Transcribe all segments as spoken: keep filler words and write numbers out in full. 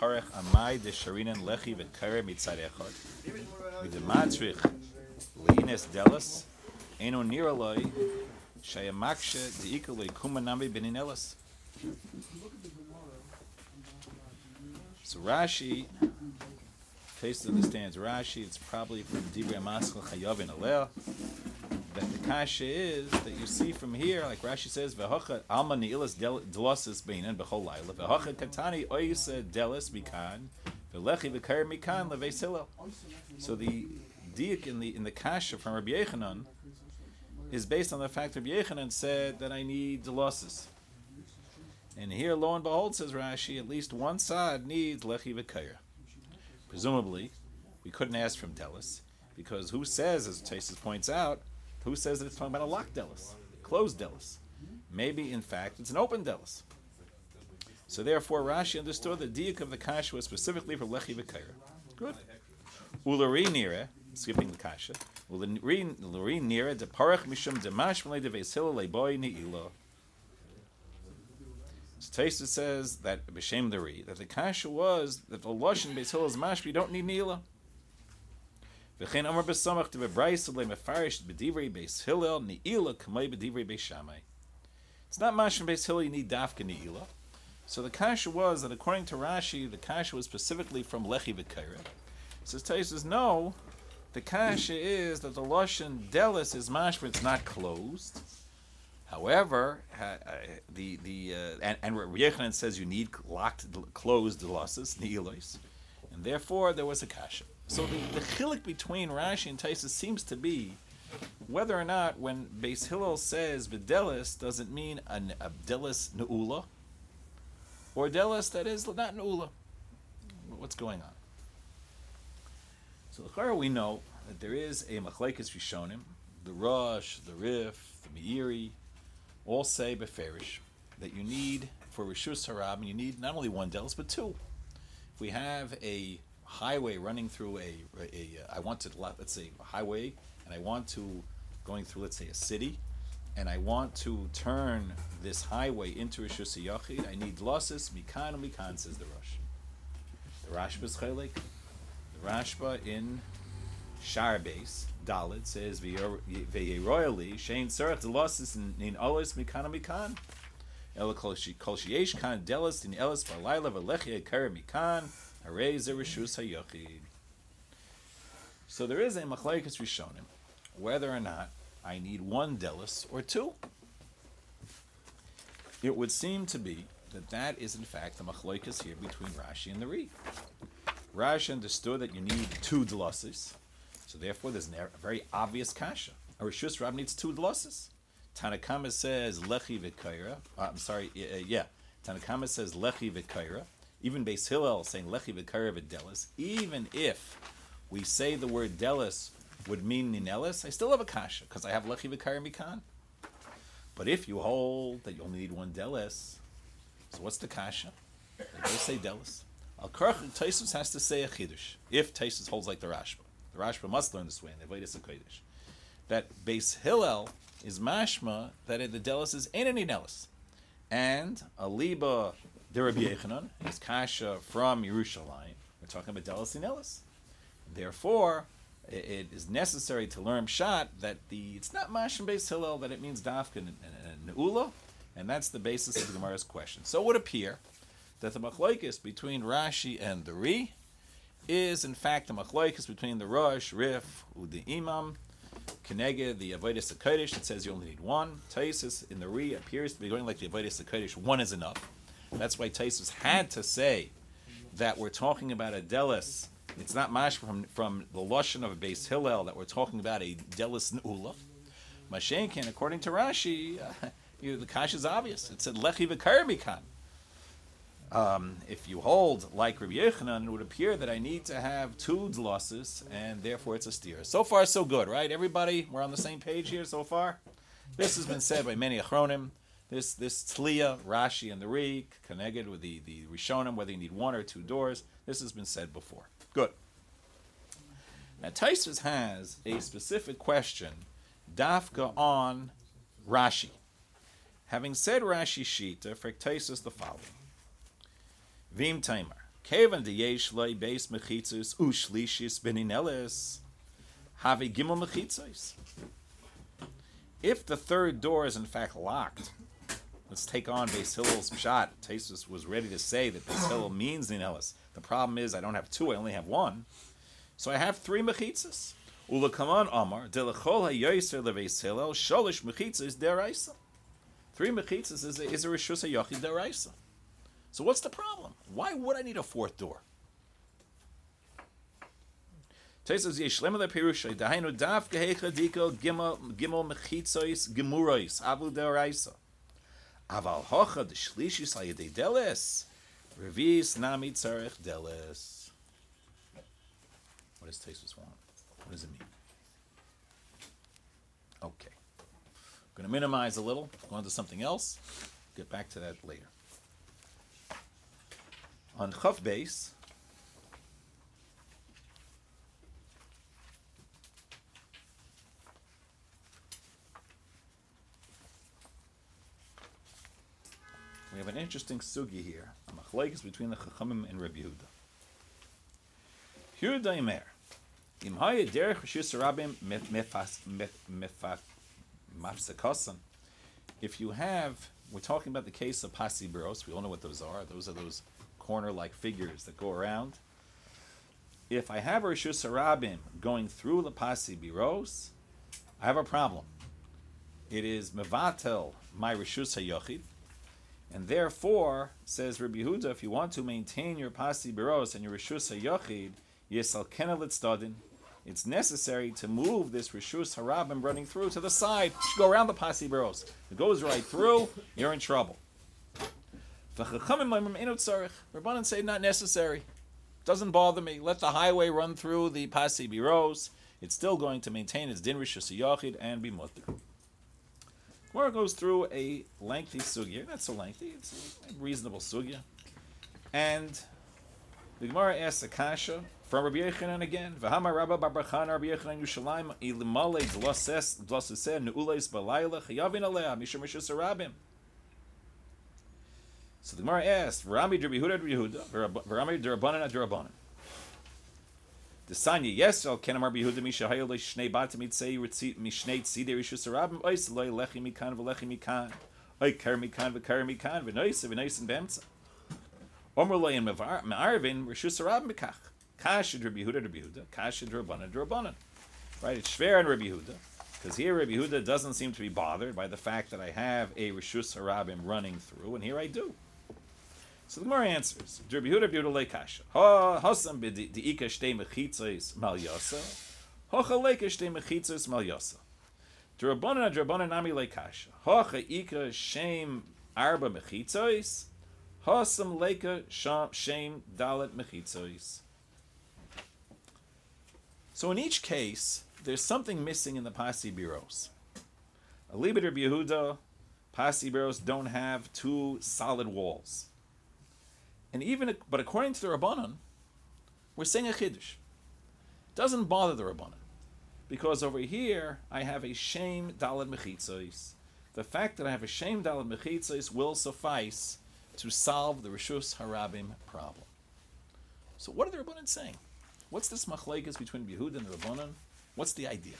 parach amai de sharinan lechi v'kaira mitzad echad v'dematrich leines delas eno niraloi shayamaksha de'ikaloi kumanami benin elas. So Rashi, Taste understands Rashi. It's probably from Divrei Maskal Chayavin Aleh. That the kasha is that you see from here, like Rashi says, "V'hocha alma neilas delosis beinan b'chol laila v'hocha katani oyisa delis mikan v'lechi v'kair mikan leveis hillel." So the diak in the in the kasha from Rabbi Yechanan is based on the fact that Rabbi Yechanan said that I need delosis, and here lo and behold says Rashi, at least one side needs lechi v'kair. Presumably, we couldn't ask from delis because who says, as Taisus points out, who says that it's talking about a locked delis, closed delis? Maybe, in fact, it's an open delis. So therefore, Rashi understood the diak of the kasha was specifically for lechi v'kaira. Good. Ulari nira, skipping the kasha. Ulari nira de parach mishum demash malei de veisila leiboy neila. Taisa says that b'shem deri that the kasha was that the lashon veisila is mashma. You don't need neila. V'chein amar b'samach to v'brayis le mefarish b'divrei beis hillel neila kamei b'divrei beis shammai. It's not mashma beis hillel. You need dafka neila. So the kasha was that according to Rashi, the kasha was specifically from lechi v'kaira. Says Taisa says no. The kasha is that the lashon delis is mashma. It's not closed. However, uh, the the uh, and, and Rabbi Yechanan says you need locked, closed delosis neilos, and therefore there was a kasha. So the, the chilik between Rashi and Taisa seems to be whether or not when Beis Hillel says v'delis doesn't mean an a delis neula or delis that is not neula. What's going on? So the we know that there is a machlekes rishonim, the Rosh, the Rif, the Meiri, all say beferish that you need for Rishus Harab, you need not only one delis but two. If we have a highway running through a, a, a I want to let's say a highway, and I want to going through let's say a city, and I want to turn this highway into Rishus Yachid, I need losses mikan and mikan, says the Rosh. The Rashba is chaylik. The Rashba in Shar Beis Dalit says ve'yeroyali shein tzarech delosis in olis mikan mikan el kol sheyesh kan delos in elis balayla v'lechi ekar mikan harei ze rishus hayochid. So there is a machlekes rishonim whether or not I need one delos or two. It would seem to be that that is in fact the machlekes here between Rashi and the Ri. Rashi understood that you need two deloses. So therefore, there's a very obvious kasha. A Rishus Rab needs two losses. Tanakama says lechi v'kaira. Uh, I'm sorry, uh, yeah. Tanakama says lechi v'kaira. Even Beis Hillel saying lechi v'kaira v'delis. Even if we say the word delis would mean ninelis, I still have a kasha because I have lechi v'kaira mikan. But if you hold that you only need one delis, so what's the kasha? They both say delis. Al Karach Taisus has to say a chidush if Taisus holds like the Rashba. The Rashba must learn this way in the Avodas HaKodesh. That Beis Hillel is mashma that the delis is ein any delis, and a liba de Rabbi Yechanan is kasha from Yerushalayim. We're talking about delis in elis. Therefore, it, it is necessary to learn pshat that the it's not mashma Beis Hillel that it means dafka and, and, and neula, and that's the basis of the Gemara's question. So it would appear that the machlokes between Rashi and the Ri is in fact the machlokes between the Rosh, Rif, Udi Imam, Keneged, the Avodas HaKodesh that says you only need one. Taisus in the Ri appears to be going like the Avodas HaKodesh, one is enough. That's why Taisus had to say that we're talking about a delis. It's not mash from, from the Lashon of Beis Hillel that we're talking about a delis ne'ula. Mashenkin, according to Rashi, uh, you know, the kash is obvious. It said lechi v'kair mikan. Um, if you hold like Rabbi Yechanan, it would appear that I need to have two losses, and therefore it's a steer. So far, so good, right? Everybody, we're on the same page here so far. This has been said by many achronim. This this tzliya, Rashi, and the Ri, connected with the the Rishonim, whether you need one or two doors. This has been said before. Good. Now Taisus has a specific question, dafka on Rashi. Having said Rashi Shita, for Taisus the following. Vim Taimar. Kevan de yesh loy beis mechitzus ushlishis beninelis have gimel mechitzos. If the third door is in fact locked, let's take on Beis Hillel's pshat. Taisus was ready to say that Beis Hillel means ninelis. The problem is I don't have two; I only have one. So I have three mechitzas. Ulakaman Amar delechol hayoser leVeis Hillel sholish mechitzas deraisa. Three mechitzas is a, is a reshus hayachid deraisa. So what's the problem? Why would I need a fourth door? Taisus yeshlema lePirushay dahainu daf gehecha diko gimel gimel mechitzos gemurois avu deraisa. Aval hocha de shlishis hayedei deles revis nami tzarech deles. What does Taisus want? What does it mean? Okay. I'm going to minimize a little, go on to something else. Get back to that later. On Chaf Beis, we have an interesting sugi here. A machlokes between the Chachamim and Rabbi Yehuda. Yehuda Imer. Im haye derech reshus harabim mefas mefak mafsekasan. If you have, we're talking about the case of pasi biros. We all know what those are. Those are those corner-like figures that go around. If I have a reshus harabim going through the pasi biros, I have a problem. It is mevatel my reshus hayochid, and therefore, says Rabbi Yehuda, if you want to maintain your pasi biros and your reshus hayochid, yisal kenelit stadin. It's necessary to move this reshus harabim running through to the side. You should go around the pasi biros. It goes right through, you're in trouble. Rabbanan say not necessary. Doesn't bother me. Let the highway run through the pasi biros. It's still going to maintain its din reshus yachid and be mutter. Gemara goes through a lengthy sugya. Not so lengthy. It's a reasonable sugya. And the Gemara asks a kasha from Rabbi Yechanan again. V'hamar Rabba Bar Bar Chana Rabbi Yechanan Yushalayim ilimale dloses dloseseh neules balayla chayavin aleh mishum reshus harabim. So the Gemara asked, V'rami d'Rabbi Yehuda d'Rabbi Yehuda, V'rami d'Rabbanan d'Rabbanan. The Sanya Yesel Kenam Rabbi Yehuda Mishahayel Shnei Batim Mitzei Ritzit Mishnei Tzidei Rishus Harabim Ois Loi Lechi Mikan V'Lechi Mikan Oy Ker Mikan V'Ker Mikan V'Nois V'Nois V'Emtza Omer Loi and Me'arvin Rishus Harabim B'Kach Kash Rabbi Yehuda Rabbi Yehuda Kash D'Rabbanan D'Rabbanan. Right, it's fair on Rabbi Yehuda because here Rabbi Yehuda doesn't seem to be bothered by the fact that I have a Rishus Harabim running through, and here I do. So the Gemara answers, Rabbi Yehuda Rabbi Yehuda leikasha. Ha hasam b'diika shtei mechitzos mal yasa. Hocha leika shtei mechitzos mal yasa. D'Rabbanan d'Rabbanan nami leikasha. Hocha ika shem arba mechitzos. Hasam leika shem dalet mechitzos. So in each case, there's something missing in the pasi biros. Alibid Rabbi Yehuda, pasi biros don't have two solid walls. And even, but according to the Rabbanan, we're saying a chiddush. Doesn't bother the Rabbanan, because over here I have a shem dalad mechitzos. The fact that I have a shem dalad mechitzos will suffice to solve the reshus harabim problem. So what are the Rabbanan saying? What's this machlekes between Yehuda and the Rabbanan? What's the idea?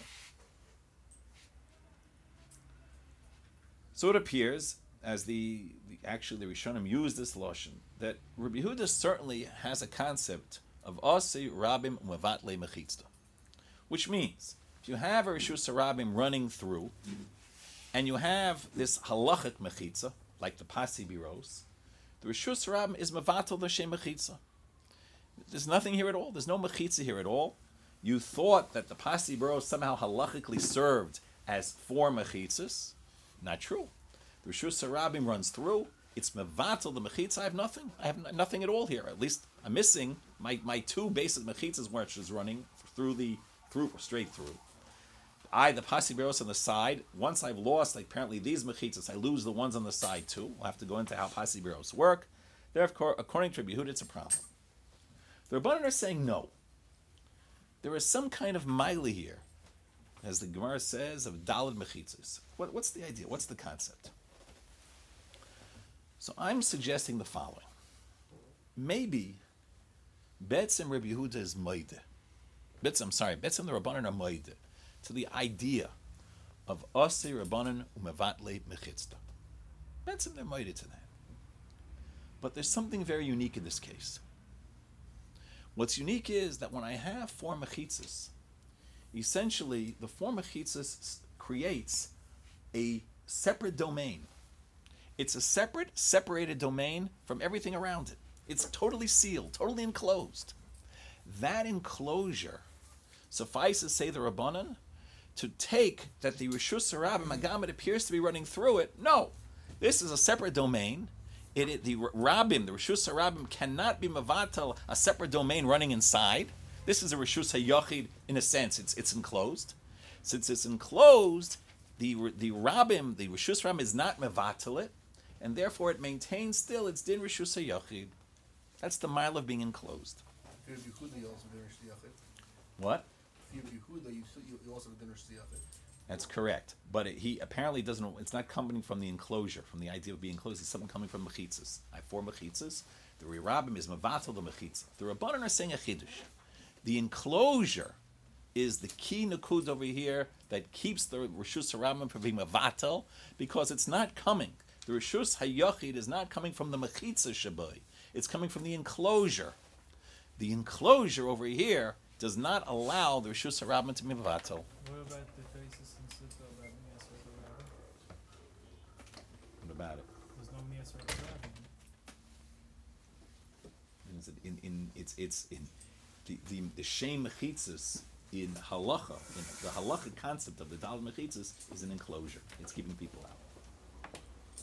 So it appears, as the, the actually the Rishonim use this lashon, that Rabbi Yehuda certainly has a concept of asi rabim mevatle mechitzta, which means if you have a reshus harabim running through, and you have this halachic mechitza like the pasi biros, the reshus harabim is mevatel the shem mechitza. There's nothing here at all. There's no mechitza here at all. You thought that the pasi biros somehow halachically served as four mechitzas. Not true. The reshus harabim runs through. It's mevatel the mechitza. I have nothing. I have nothing at all here. At least I'm missing my, my two basic mechitzas, which is running through the through straight through. I the pasi biros on the side. Once I've lost, like apparently these mechitzas, I lose the ones on the side too. We'll have to go into how pasi biros work. Therefore, according to Rabbi Yehuda, it's a problem. The Rabbanan are saying no. There is some kind of maili here, as the Gemara says, of dalad mechitzas. What, what's the idea? What's the concept? So I'm suggesting the following. Maybe Betzim Rabbi Yehuda is moide. Betzim, I'm sorry, Betzim the Rabbanan are moide to the idea of Aseh Rabbanan umevatle mechitzta. Betzim they're moide to that. But there's something very unique in this case. What's unique is that when I have four mechitzas, essentially the four mechitzas creates a separate domain. It's a separate, separated domain from everything around it. It's totally sealed, totally enclosed. That enclosure suffices, say the Rabbanan, to take that the Rishus Harabim Agam, it appears to be running through it. No, this is a separate domain. It, it, the Rabbim, the Rishus Harabim, cannot be Mavatal, a separate domain running inside. This is a Rishus HaYachid, in a sense, it's it's enclosed. Since it's enclosed, the the Rabbim, the Rishus Harabim is not Mavatal it, and therefore it maintains still its Din Rishus HaYachid. That's the mile of being enclosed. What? That's correct. But it, he apparently doesn't, it's not coming from the enclosure, from the idea of being enclosed. It's something coming from mechitzas. I have four mechitzas. The Rabbim is mavatal the mechitzah. The Rabbanan are saying a chiddush. The enclosure is the key nukud over here that keeps the Rishus HaRabim from being mavatal, because it's not coming. The Rishus HaYachid is not coming from the mechitzah shabai. It's coming from the enclosure. The enclosure over here does not allow the Rishus HaRabim to be mavatal. What about the basis in Sutta about Miyasar Rabin? What about it? There's no Miyasar Rabin. In, in, it's it's in the the, the shem mechitzas in halacha. In the halacha concept of the dal mechitzas is an enclosure. It's keeping people out.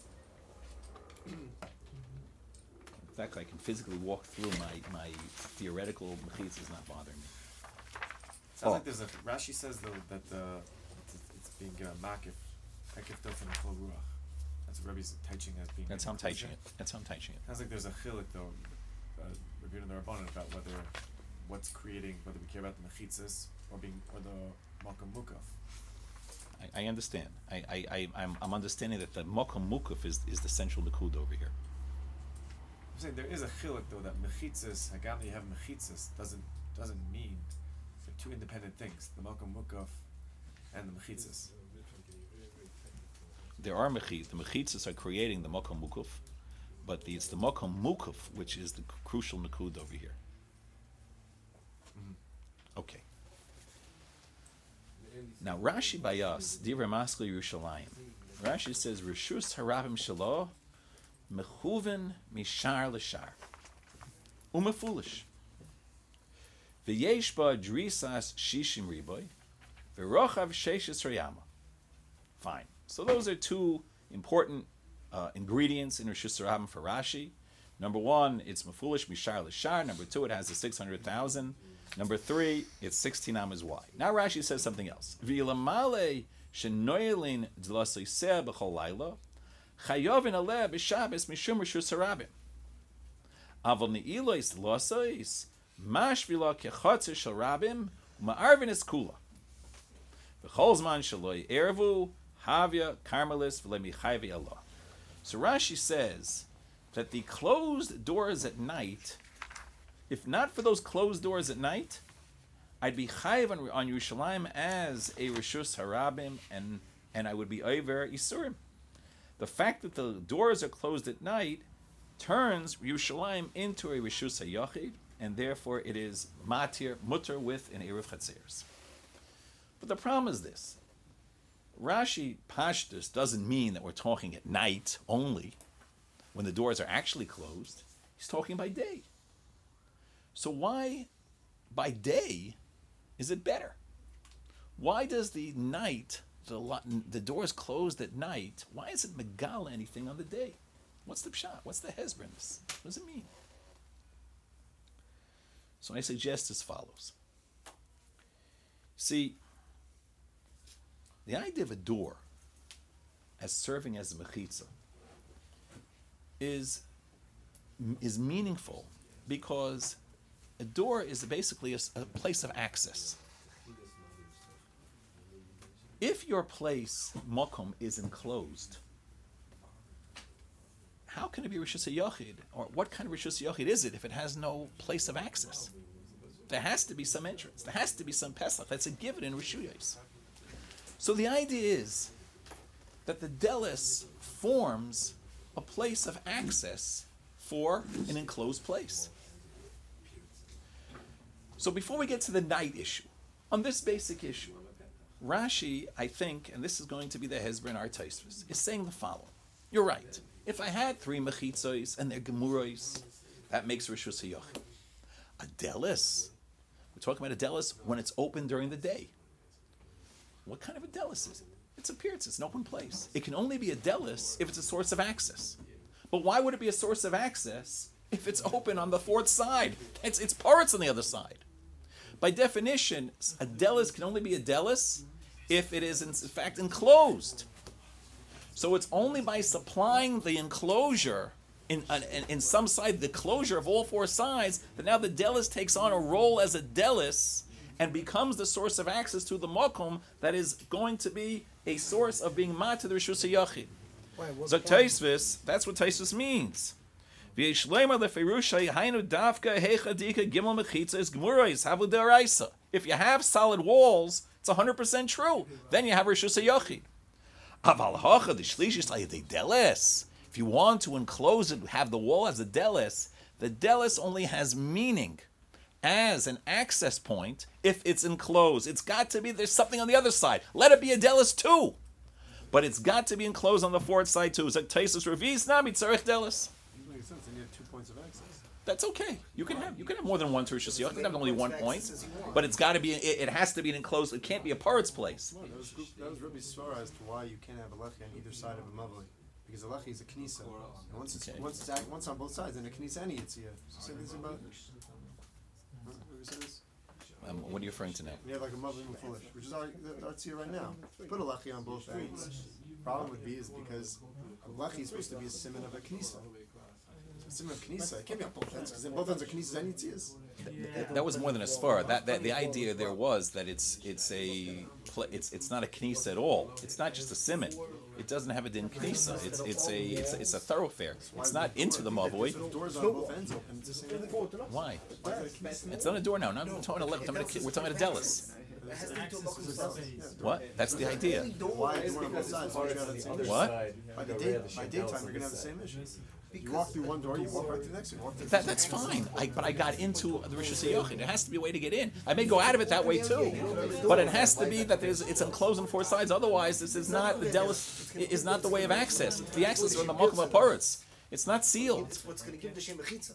In fact, I can physically walk through my my theoretical mechitzas not bothering me. Sounds Oh. like there's a Rashi says though that uh, it's, it's being uh, makif, makif dofen kol ruach. That's what Rebbe's teaching as being. That's how I'm inclusion. teaching it. That's how I'm teaching it. Sounds like there's a chilik though, uh, reviewed in the Rabbanan about whether what's creating, whether we care about the mechitzas or being or the makom mukaf. I, I understand. I, I, I I'm I'm understanding that the mokom mukaf is is the central nakud over here. I'm saying there is a chilik though that mechitzas, hagam that you have mechitzas doesn't doesn't mean they're two independent things. The makom mukaf and the mechitzas. There are mechit. The mechitzas are creating the mokom mukaf, but the, it's the mokom mukaf which is the c- crucial nakud over here. Mm-hmm. Okay. Now Rashi Bayas Divrei Maskil Yerushalayim. Rashi says Rishus Harabim Shalo Mechuven Mishar L'Shar Umefulish V'yesh Ba Drisas Shishim Riboy V'rochav Sheishes Rayama. Fine. So those are two important uh, ingredients in Rishus Harabim for Rashi. Number one, it's Mefulish Mishar L'Shar. Number two, it has the six hundred thousand. Number three, it's sixteen amas wide. Now Rashi says something else. V'ilamale shenoylin d'lasei seh b'chol laila chayovin aleh b'shabes mishum rishus harabim. Aval ne'ilois l'laseis mashvila kechatzer shel rabim u'ma'arvin es kula. V'chol zman shaloi ervu havya karmelis v'lemichayvi Allah. So Rashi says that the closed doors at night, if not for those closed doors at night, I'd be chayiv on, on Yerushalayim as a Rishus Harabim, and and I would be over Yisurim. The fact that the doors are closed at night turns Yerushalayim into a Rishus HaYachid, and therefore it is matir, mutter with an Erev Chatzeres. But the problem is this. Rashi Pashtus doesn't mean that we're talking at night only, when the doors are actually closed. He's talking by day. So why, by day, is it better? Why does the night, the lo- the doors closed at night, why is it megala anything on the day? What's the pshat? What's the hezbollah in this? What does it mean? So I suggest as follows. See, the idea of a door as serving as a mechitza is, is meaningful because a door is basically a, a place of access. If your place, mokum, is enclosed, how can it be Rishus HaYochid? Or what kind of Rishus HaYochid is it if it has no place of access? There has to be some entrance. There has to be some Pesach. That's a given in Rishuyos. So the idea is that the Delis forms a place of access for an enclosed place. So before we get to the night issue, on this basic issue, Rashi, I think, and this is going to be the Hezbollah in our Tosfos, is saying the following. You're right. If I had three mechitzos and they're gemuros, that makes Rishus HaYochid. A Delis, we're talking about a Delis when it's open during the day. What kind of a Delis is it? It's a appearance, it's an open place. It can only be a Delis if it's a source of access. But why would it be a source of access if it's open on the fourth side? It's, it's parts on the other side. By definition, a Delis can only be a Delis if it is in fact enclosed. So it's only by supplying the enclosure in, in, in some side, the closure of all four sides, that now the Delis takes on a role as a Delis and becomes the source of access to the Mokum that is going to be a source of being mat to the Rishus HaYochid. Zok Tosfos, that's what Tosfos means. If you have solid walls, it's one hundred percent true. Then you have Rishus HaYochid. If you want to enclose it, have the wall as a Delis, the Delis only has meaning as an access point if it's enclosed. It's got to be, there's something on the other side. Let it be a Delis too. But it's got to be enclosed on the fourth side too. Zok Tosfos Revis Nami Tzarech Delis. Makes sense. Then you have two points of access. That's okay. You can have you can have more than one to Rishus HaYochid. You can have only one point, but it's got to be. It, it has to be an enclosed. It can't be a paritz place. Well, that was that was Rabbi Svara as to why you can't have a lechi on either side of a mavli, because a lechi is a knisa. And once it's Okay. once it's act, once on both sides, then a knisa any yitzia. So say this about. Huh? What was this? Um, what are you referring to now? We have like a mavli foolish, which is our the- our tzia right now. Put a lechi on both ends. Problem would be is because a lechi is supposed to be a simon of a knisa. Simon of knisa. It can't be on both ends because both ends are knisas and yitzias. That, that was more than a svara. That, that the idea there was that it's it's a pla- it's it's not a knisa at all. It's not just a simon. It doesn't have a din knisa. It's it's a it's it's a thoroughfare. It's not into the mavoi. So if doors on both ends open, it's the same thing. Why? It's not a door now. Not we're talking about a, we're talking about a Delis. What? That's the idea. Why a door on both sides? Why you have the same issue? What? By the day, by daytime, you're gonna have the same issue. You walk through one door, you walk right to the next one. You walk through That, that's fine, I, but I got into the Rishus HaYochid. There has to be a way to get in. I may go out of it that way too, but it has to be that there's it's enclosed on four sides. Otherwise, this is not the Delis is not the way of access. The access is on the Mokum HaParetz. It's not sealed. What's going to give the Shem Mechitza?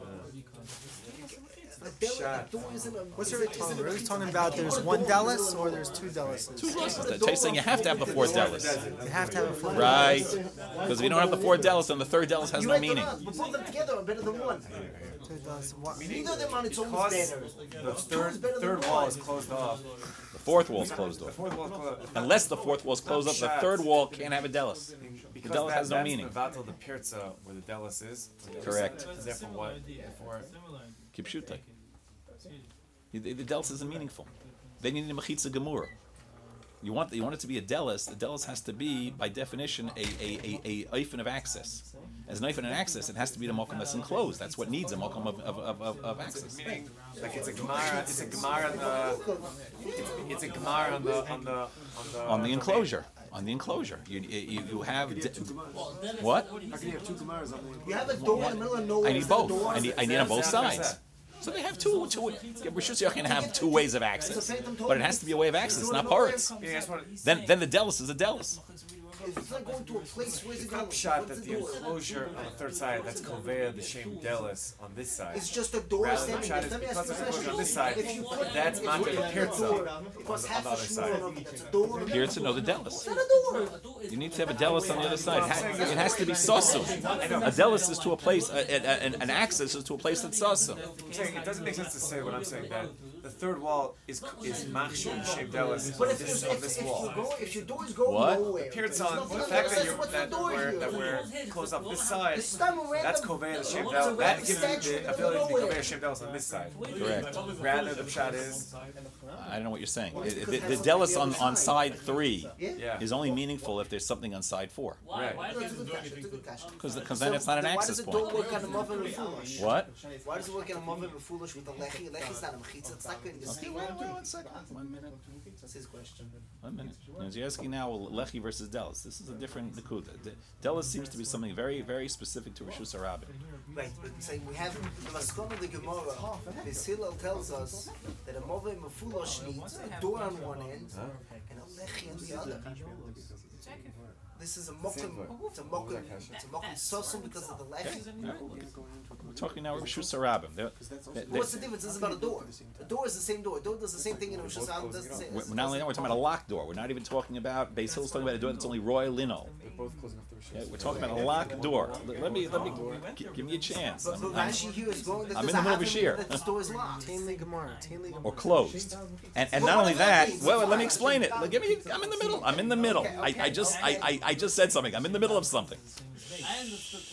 What's your tongue? Are we talking about there's one Delis or there's two Delises? Two Delises. The Torah is saying you have to have the four Delis, You have to have a full right? Because if you don't have the four Delis, then the third Delis has no meaning. But both of them together are better than one. two Delis. What- Neither of them on its own Because is better. the Two is third, better than third one. wall is closed off. The fourth wall is closed The off. fourth wall is closed off. Unless the fourth wall is closed up, the third wall can't have a Delis. The Because Delis that, has no that's meaning. the vatal the pirza where the Delis is. Correct. And therefore what? Therefore, Keep shooting. The, the Delis isn't meaningful. Then you need a Mechitza Gemura. You want you want it to be a Delis. The Delis has to be, by definition, a a a, a oifen of access. As an oifen of access, it has to be the mokum that's enclosed. That's what needs a mokum of, of, of, of, of access. meaning like it's a gemara, it's a gemara on the, it's, it's a gemara on the on the on the On the enclosure. On the enclosure. You you, you have You de- have two gemaras. what? How can you have two gemaras on the? You have a door in the middle of nowhere. I need instead of both. doors. I need I need on both sides. So they have two two. Rishus HaYochid can have two ways of access, but it has to be a way of access, not parts. Yeah, that's what Then then the Delis is a Delis. It's like going to a place where it's it's not shot that the enclosure on the third side that's conveyor the shame Delis on this side. It's just a door Rather than standing shot there. is Let me because ask it's you a enclosure on this question. side. If you put That's if not you the put a pirza door plus on half the a other side. shmur of it, it's a door. Here to know the Delis. It's not a door. You need to have a Delis on the other side. It ha- It has to be sasu. A Delis is to a place, a, a, a, an access is to a place that's sasu. I'm saying it doesn't make sense to say what I'm saying that the third wall is is machshir shem delis But on if, this if, on if, this if wall. you go, if your doors go What? nowhere, Appearance there's on nothing the on fact the- that you're what's that the door we're here? that we're closed off this side. It's not a random- That's kovei the shem It's a delis. That random gives you statue in the the ability to be middle of kovei shem delis on this side. Correct. Rather, the pshat is I don't know what you're saying. Well, It- because the it the has delis something on, on the on other side three Yeah? yeah. is only meaningful if there's something on side four. Right. No, it's a good question, it's a good question. Because because So, then it's not an why access does the door point. work on a mother and foolish? What? Why does it work on a mother and foolish with the lechi? Lechi's not a mechitza, it's not good. You Okay, see? wait, wait, one second. One minute. That's his question. One minute. As you're asking now, Lechi versus Delis. This is a different Nakuda. De- Delis seems to be something very, very specific to Rishus Harabim. Right, but saying we have the Maskon of the Gemara. This Hillel tells us that a mother and foolish needs a door on one end and a lechi on the other. This is a mokum. It's a mokum. It's a mokum sosum because of the lechi. We're talking now Rishus Harabim. They're- they- they- What's the difference? This is about a door. A door is the same door. A door does the same thing in Rosh Hashanah. Does the same. we're- Not only that, we're talking about a locked door. We're not even talking about Beis Hill's talking about a door that's only Roy Lino. They're both closing off the Yeah, rishus. we're talking about a locked door. Let let me let me gi- give me a chance. But, I'm- but I'm- Rashi here is going that I'm there's in the a middle of a having shear. that this door is locked. Tainli Gemara, Tainli Gemara. or closed. And and not only that, well, let me explain it. Let- Give me. I'm in the middle. I'm in the middle. I, I just I, I I just said something. I'm in the middle of something. I understood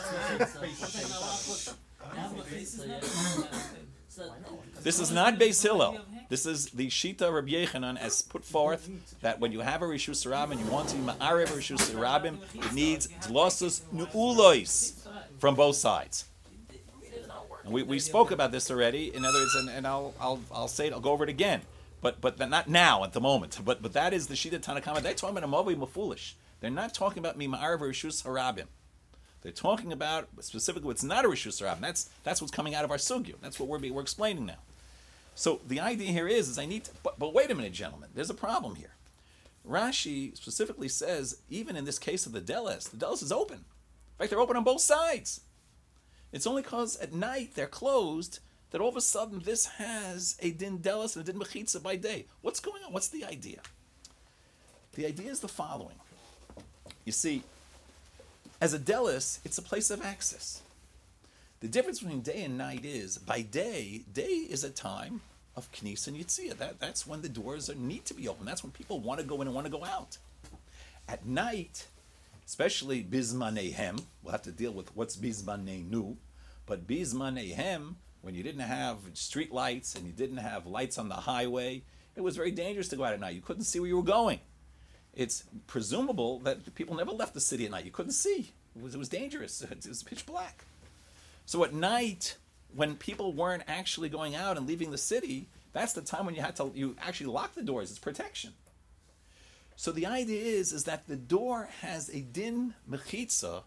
what This is not Beis Hillel. This is the Shita Rabbi Yechanan as put forth that when you have a Rishus Harabim and you want to be Ma'arev a Rishus Harabim, it needs Dlosus Nu'ulois from both sides. And we, we spoke about this already. In other words, and, and I'll I'll I'll say it. I'll go over it again. But but not now at the moment. But but that is the Shita Tanakama. They're talking about a Movi Mafulish. They're not talking about me Ma'arev a Rishus Harabim. They're talking about specifically what's not a Rishus Harabim. That's that's what's coming out of our sugya. That's what we're be- we're explaining now. So the idea here is, is I need to, but, but wait a minute, gentlemen, there's a problem here. Rashi specifically says, even in this case of the Delis, the Delis is open. In fact, they're open on both sides. It's only because at night they're closed that all of a sudden this has a din Delis and a din Mechitza by day. What's going on? What's the idea? The idea is the following. You see, as a Delis, it's a place of access. The difference between day and night is, by day, day is a time of Knis and Yitzia. That, that's when the doors are, need to be open. That's when people want to go in and want to go out. At night, especially Bizmanehem, we'll have to deal with what's Bizmaneinu, but Bizmanehem, when you didn't have street lights and you didn't have lights on the highway, it was very dangerous to go out at night. You couldn't see where you were going. It's presumable that people never left the city at night. You couldn't see. It was, it was dangerous. It was pitch black. So at night, when people weren't actually going out and leaving the city, that's the time when you had to you actually lock the doors. It's protection. So the idea is, is that the door has a din mechitza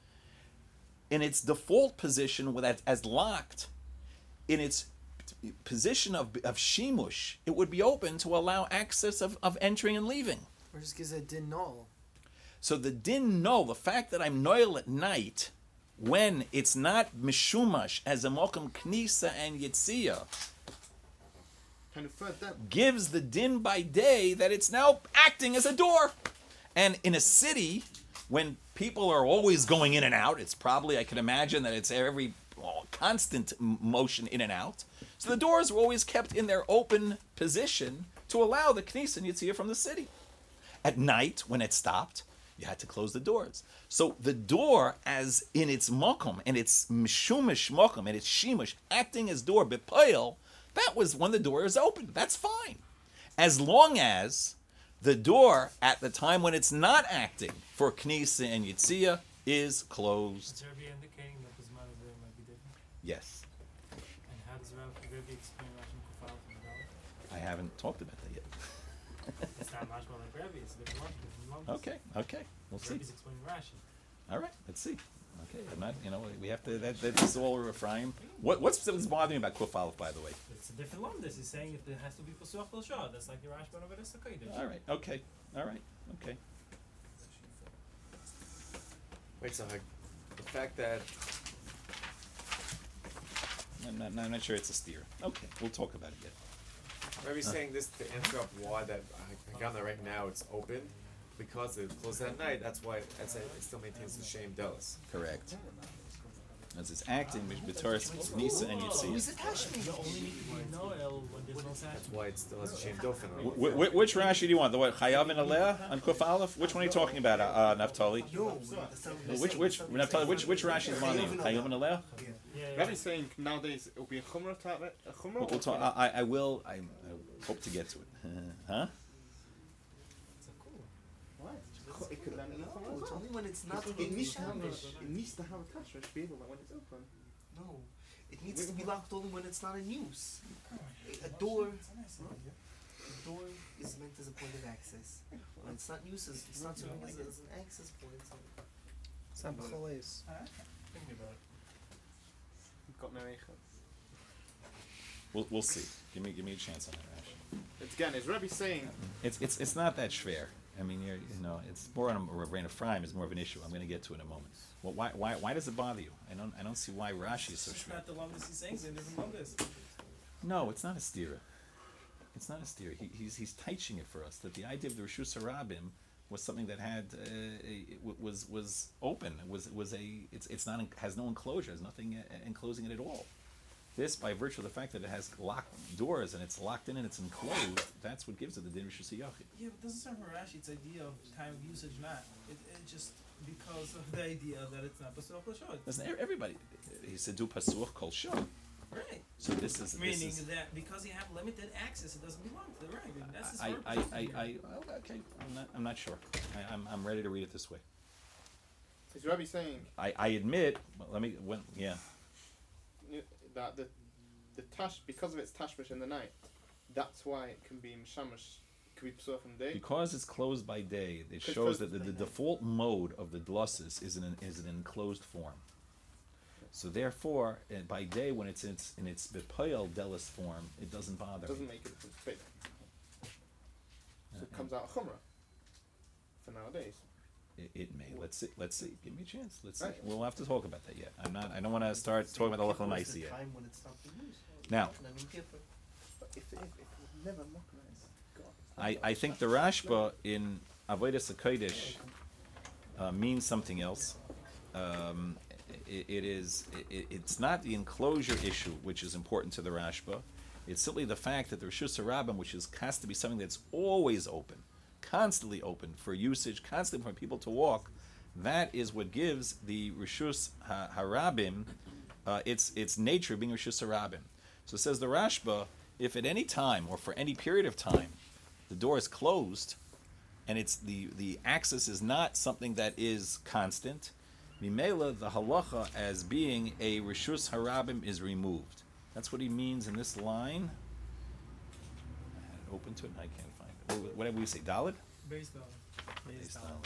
in its default position with that as locked. In its position of, of shimush, it would be open to allow access of, of entering and leaving. Or just gives a din null. So the din no, the fact that I'm noil at night, when it's not mishumash as a mokum knisa and yitzia, Kind of fed that. gives the din by day that it's now acting as a door. And in a city, when people are always going in and out, it's probably, I can imagine that it's every oh, constant m- motion in and out. So the doors were always kept in their open position to allow the knisa and yitzia from the city. At night, when it stopped, you had to close the doors. So the door, as in its mokum, and its mishumish mokum, and its shimush, acting as door, bepoil, that was when the door is open. That's fine. As long as the door, at the time when it's not acting for knisa and yitzia, is closed. Is Rabbi indicating that this man is might be different? Yes. And how does Rabbi Rabbi explain Rashi Kufal from the Dalit? I haven't talked about that yet. It's not mashma like Rabbi, it's a different one, different ones. Okay, okay. We'll see. Rabbi's explaining Rashi. All right, let's see. Okay, I'm not, you know, we have to, that, that's all Ephraim. What, what's, what's bothering me about Kuf Aleph, by the way? It's a different lumdis. He's saying it has to be Pasuach B'l Shah. That's like the Rashba over this Kodesh. All right, okay, all right, okay. Wait, so like, the fact that I'm not, I'm not sure it's a steer. Okay, we'll talk about it yet. Rabbi's saying this to answer up why that Hagana right now it's open, because it's closed at night. That's why that's it, it still maintains the shame Delis. Correct. As it's acting b'toras Nisa and Who Yitziyah. is the Tashmi? You only need to be Noel when there's no That's Tashmi. why it still has a shame dofen. Wh- wh- which Rashi do you want? The what? Chayav and Aleh on Kuf Aleph? Which one are you talking about, uh, uh, Naftali? No. Which which Naftali? Which which Rashi is one name? Chayav and Aleh? Yeah, yeah. Rabbi's saying nowadays it'll be a chumrah type, a chumrah. We'll, we'll talk. I, I I will. I, I hope to get to it. Huh? It's a cool. Why? It could land in a chumrah No, as it's well. only when it's not It needs to have a, Shamish. it needs to have a tashmish be able when it's open. No. It needs to be locked only when it's not in use. A, a door a door is meant as a point of access. When it's not used as it's not serving as, as an access point. So It's not b'choleis. Think about it. Got no eichel. We'll we'll see. Give me give me a chance on that, Rashi. It's again, is Rabbi saying It's it's it's not that schwer. I mean, you're, you know, it's more on a Rav Ephraim is more of an issue. I'm going to get to it in a moment. Well, why why why does it bother you? I don't I don't see why Rashi is so It's schwer. not the longest he's saying, it's in different longest. No, it's not a stira. It's not a stira. He, he's he's teaching it for us that the idea of the Rishus Harabim was something that had uh, a, it w- was was open. It was was a it's it's not en- has no enclosure. Has nothing uh, enclosing it at all. This, by virtue of the fact that it has locked doors and it's locked in and it's enclosed, that's what gives it the din Rishus Yachid. Yeah, but doesn't serve for Rashi its idea of time of usage not. It, it just because of the idea that it's not Basuach L'Shod. Listen, e- everybody, he said do pasuach kol shah. Right. So this is this Meaning is. that because you have limited access, it doesn't belong to the right. That's his I, purpose. I, I, I, oh, okay. I'm not. I'm not sure. I, I'm. I'm ready to read it this way. is Rabbi saying I, I admit. But let me. When, yeah. uh, that the the tash because of its tashmish in the night, that's why it can be mishamish, can be psuach in the day. Because it's closed by day, it Because shows closed that the, by the day. default mode of the glosses is an is an enclosed form. So therefore, uh, by day when it's in its in its bepoyel delis form, it doesn't bother. It doesn't me. make a difference. But so it Uh, comes out a chumrah for nowadays. It, it may. Let's see. Let's see. Give me a chance. Let's see. Right. We'll have to talk about that yet. I'm not. I don't want to start talking about the Lachal It's Maisi the yet. time when it's not being used. Now, And I mean, Kippur. But if if, if it never mocknize God. I, I think the Rashba in Avodas HaKodesh uh, means something else. Um, it, it is it, it's not the enclosure issue which is important to the Rashba. It's simply the fact that the Rishus Harabim, which is has to be something that's always open, constantly open for usage, constantly for people to walk. That is what gives the Rishus Ha- Harabim uh, its its nature being Rishus Harabim. So says the Rashba, if at any time or for any period of time the door is closed and it's the, the access is not something that is constant, Mimela, the halacha as being a Rishus Harabim is removed. That's what he means in this line. I had it open to it and I can't find it. What- Whatever we say, Dalit? Based on. Based on-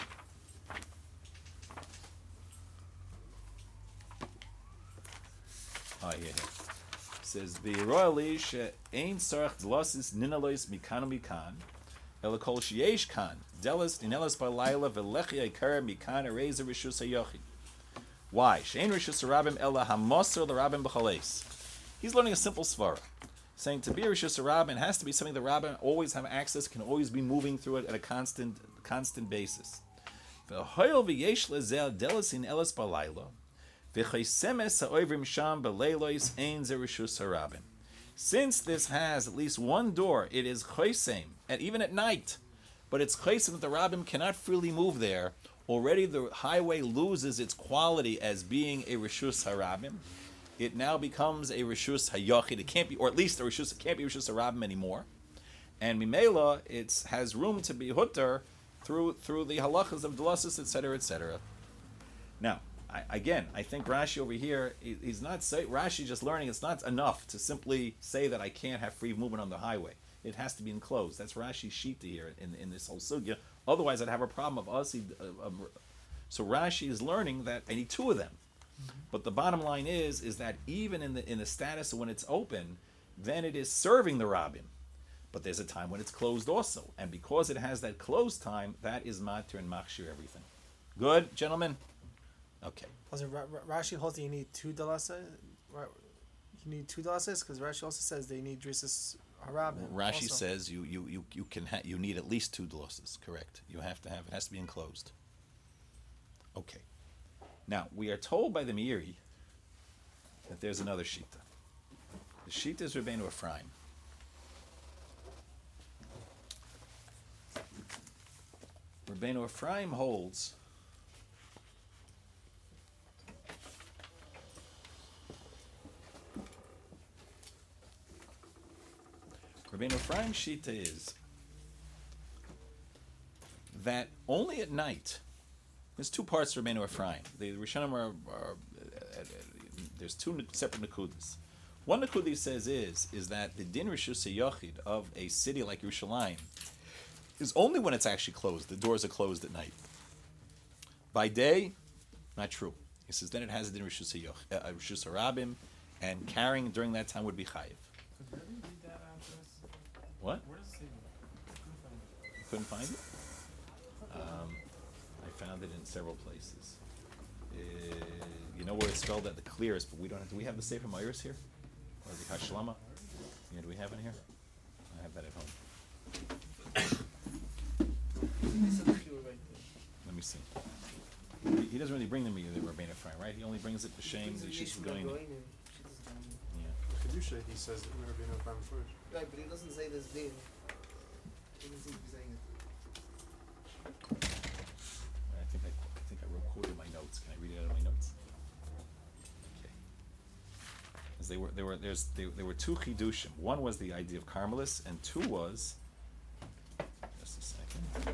Oh, yeah, yeah. Says the royally she'ain sarach dlasis ninalois mikan mikan elakol sheyesh kan delas ninelas balayla velechi ikar mikan ereza rishus hayochid. Why? She'ain rishus harabim ela hamoser l'rabim b'chales. He's learning a simple svara, saying to be a rishus harabim it has to be something the rabbin always have access, can always be moving through it at a constant constant basis. V'hoyel v'yesh lezel delas in elas balayla. Since this has at least one door, it is choisem, and even at night, but it's choisem that the rabbim cannot freely move there. Already the highway loses its quality as being a rishus harabim. It now becomes a rishus hayochid. It can't be, or at least a rishus. It can't be rishus harabim anymore. And mimela, it has room to be hutter through through the halachas of delasis, et cetera, et cetera. Now. I, again, I think Rashi over here, he, he's not say Rashi just learning. It's not enough to simply say that I can't have free movement on the highway. It has to be enclosed. That's Rashi's sheet here in, in this whole sugya. Otherwise, I'd have a problem of us. Uh, um, so Rashi is learning that I need two of them. Mm-hmm. But the bottom line is, is that even in the in the status of when it's open, then it is serving the rabbim. But there's a time when it's closed also, and because it has that closed time, that is matir and machshir everything. Good, gentlemen. Okay. Was it Ra- Ra- Rashi holds that you need two dalasas? Ra- You need two dalasas because Rashi also says they need drisas harabim. Rashi also. says you you you you can ha- you need at least two glosses. Correct. You have to have it has to be enclosed. Okay. Now we are told by the Meiri that there's another shita. The shita is Rabbeinu Ephraim. Rabbeinu Ephraim holds Rabbeinu Ephraim's shita is that only at night. There's two parts to Rabbeinu Ephraim. The Rishonim are, are uh, uh, there's two separate nakudas. One nakuda he says is is that the din rishus yochid of a city like Yerushalayim is only when it's actually closed. The doors are closed at night. By day, not true. He says then it has a din rishus yochid, uh, rishus harabim, and carrying during that time would be chayiv. Where do you read that address? What? Where does it say that? Couldn't find it. Um, I found it in several places. Uh, you know where it's spelled at the clearest, but we don't have, do we have the Sefer Meiros here? Or the Kashlama? Yeah, do we have it here? I have that at home. Let me see. He, he doesn't really bring them either, Rabbeinu Ephraim, right? He only brings it to shame the Shit's going. Yeah. Kedusha, he says that we're being Ephraim first. Right, but he doesn't say this din. He doesn't seem to be saying it. I think I, I think I wrote quoted my notes. Can I read it out of my notes? Okay. 'Cause they were there were there's they, there were two chidushim. One was the idea of Carmelis, and two was just a second.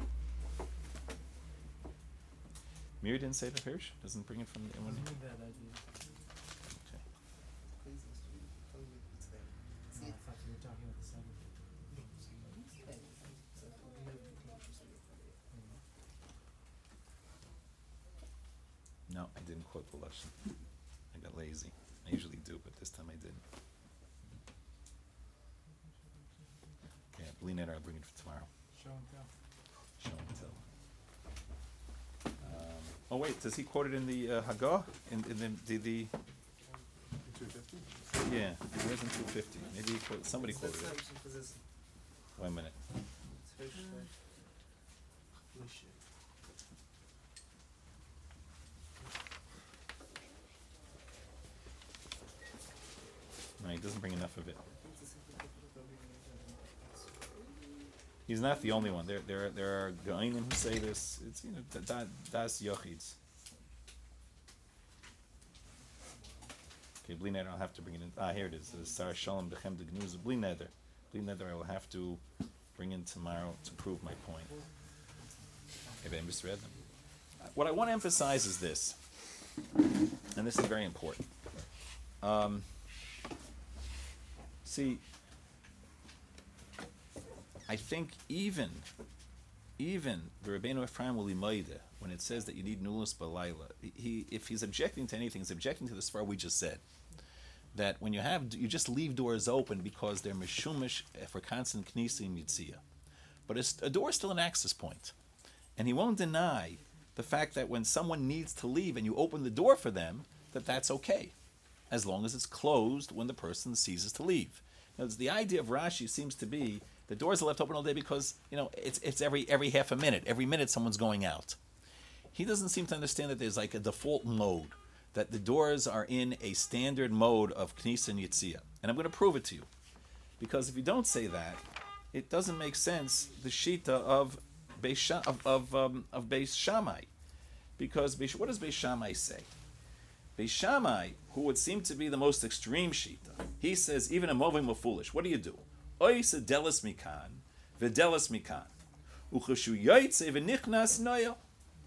Miri didn't say the Hirsch. Doesn't bring it from the one. Who knew that idea? Okay. Please, tell me it's there. See I it? thought you were talking about the seven. No, I didn't quote the lashon. I got lazy. I usually do, but this time I didn't. Okay, Bli Neder, I'll bring it for tomorrow. Show and tell. Show and tell. Um, oh wait, does he quote it in the uh, Haggah? In, in the the, the two fifty? yeah, it was in two fifty. Maybe he quote, somebody quoted it. Wait a minute. No, he doesn't bring enough of it. He's not the only one. There, there, are, there are Gaonim who say this. It's you know da- da- das yochids. Okay, Bli Neder, I'll have to bring it in. Ah, here it is. The Sarah Shalom Bechem de Gnuz Bli Neder. Bli Neder, I will have to bring in tomorrow to prove my point. Maybe I misread them. What I want to emphasize is this, and this is very important. Um, see, I think even, even the Rabbeinu Ephraim will imayde when it says that you need nulus balayla. He, if he's objecting to anything, he's objecting to the svar we just said. That when you have, you just leave doors open because they're mishumish for constant knisa and yitzia. But it's, a door is still an access point, and he won't deny the fact that when someone needs to leave and you open the door for them, that that's okay, as long as it's closed when the person ceases to leave. Now, the idea of Rashi seems to be the doors are left open all day because you know it's it's every every half a minute, every minute someone's going out. He doesn't seem to understand that there's like a default mode, that the doors are in a standard mode of Knisa and Yitzia. And I'm going to prove it to you. Because if you don't say that, it doesn't make sense, the Shita of Beis, Sha- of, of, um, of Beis Shammai. Because Beis, what does Beis Shammai say? Beis Shammai, who would seem to be the most extreme Shita, he says, even a movim are foolish. What do you do? Ois delis mikan, v'delis mikan. Uchashu yaitze v'nichnas noya.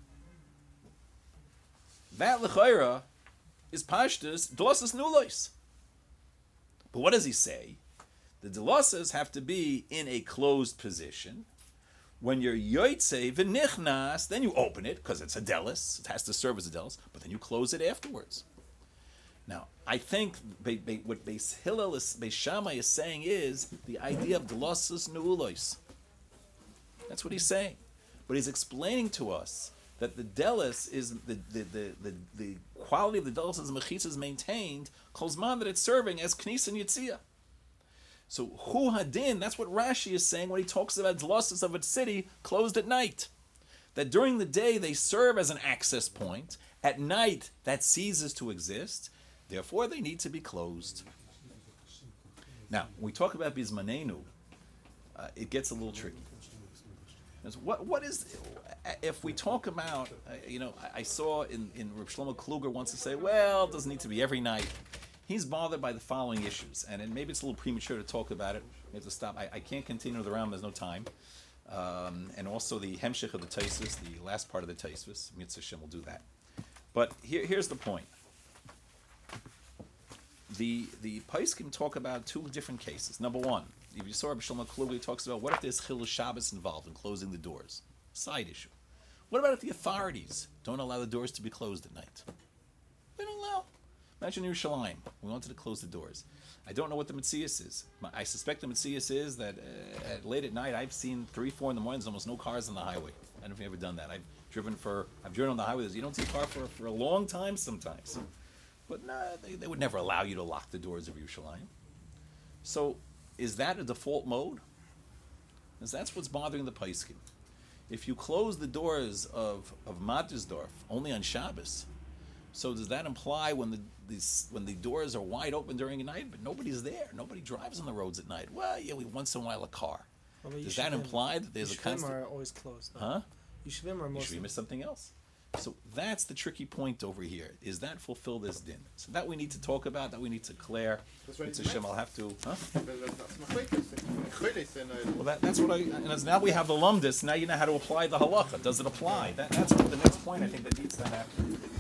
That l'chayra is pashtus delosas nulois. But what does he say? The delosas have to be in a closed position. When you're yoitze v'nichnas, then you open it because it's a delis. It has to serve as a delis, but then you close it afterwards. Now, I think be, be, what Beis Hillel, is, Beis Shammai is saying is the idea of delosas nulois. That's what he's saying. But he's explaining to us that the delis is the the, the, the, the quality of the delis as mechitza is maintained, kolzman that it's serving as knis and yitzia. So hu hadin, that's what Rashi is saying when he talks about delosas of a city closed at night. That during the day they serve as an access point. At night that ceases to exist. Therefore, they need to be closed. Now, when we talk about Bizmanenu, uh, it gets a little tricky. Because What what is if we talk about uh, you know I, I saw in in Reb Shlomo Kluger wants to say, well, it doesn't need to be every night. He's bothered by the following issues, and it, maybe it's a little premature to talk about it. We have to stop. I, I can't continue the round. There's no time. Um, and also the hemshich of the Taisvis, the last part of the Taisvis. Mitzvah Shem will do that. But here, here's the point. The the Paiskim talk about two different cases. Number one, if you saw Rabbi Shlomo Kluger, he talks about what if there's Chilul Shabbos involved in closing the doors? Side issue. What about if the authorities don't allow the doors to be closed at night? They don't allow. Imagine Yerushalayim. We wanted to close the doors. I don't know what the Metzias is. My- I suspect the Metzias is that uh, at late at night I've seen three, four in the morning. There's almost no cars on the highway. I don't know if you've ever done that. I've driven for. I've driven on the highway. You don't see a car for for a long time sometimes. But no, they, they would never allow you to lock the doors of Yerushalayim. So, is that a default mode? Because that's what's bothering the Paiskim. If you close the doors of of Mattersdorf only on Shabbos, so does that imply when the these when the doors are wide open during the night, but nobody's there, nobody drives on the roads at night? Well, yeah, we once in a while a car. Well, but Does that Yeshivim- imply that there's a Yeshivim constant? are always closed. No? Huh? Yeshivim are mostly. Yeshivim is something else. So that's the tricky point over here. Is that fulfilled as din? So that we need to talk about. That we need to clear. That's right. It's a Shem. I'll have to. Huh? That's machlekes. Chodesh in a- Well, that, that's what I. And as now we have the lumdis. Now you know how to apply the halacha. Does it apply? That, that's what the next point I think that needs to happen.